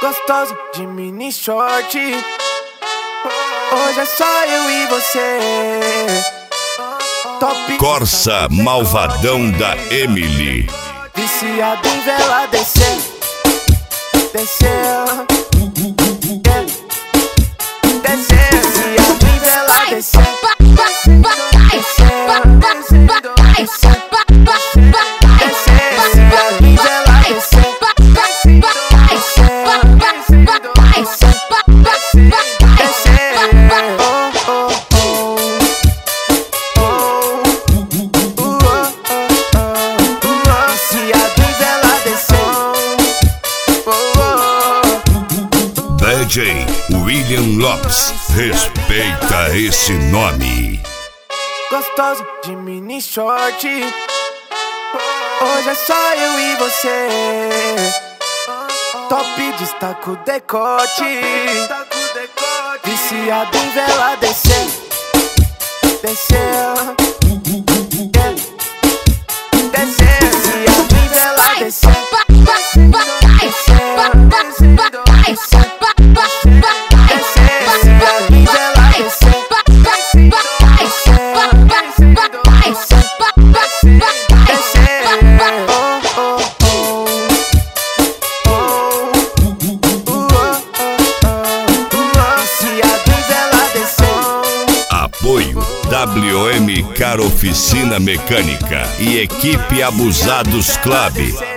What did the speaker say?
Gostoso de mini short. Hoje é só eu e você. Top Corsa Malvadão da Emily. Viciado em vela, desceu, desceu, desceu. Viciado em vela, desceu, DJ William Lopes, respeita esse nome. Gostoso de mini short. Hoje é só eu e você. Top destaca o decote. Viciado em vela, desceu, desceu, desceu. Viciado em vela, desceu. Apoio WM Car Oficina Mecânica e Equipe Abusados Club.